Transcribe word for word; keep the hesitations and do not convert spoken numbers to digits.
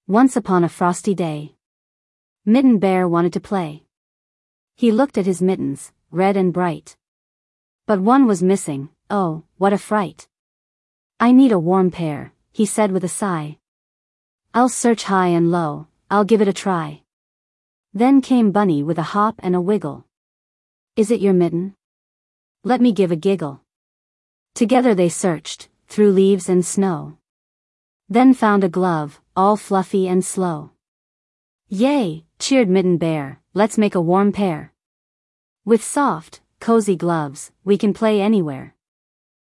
Once upon a frosty day, Mitten Bear wanted to play. He looked at his mittens, red and bright. But one was missing. Oh, what a fright. I need a warm pair, he said with a sigh. I'll search high and low, I'll give it a try. Then came Bunny with a hop and a wiggle. Is it your mitten? Let me give a giggle. Together they searched, through leaves and snow. Then found a glove, all fluffy and slow. Yay, cheered Mitten Bear, let's make a warm pair. With soft, cozy gloves, we can play anywhere.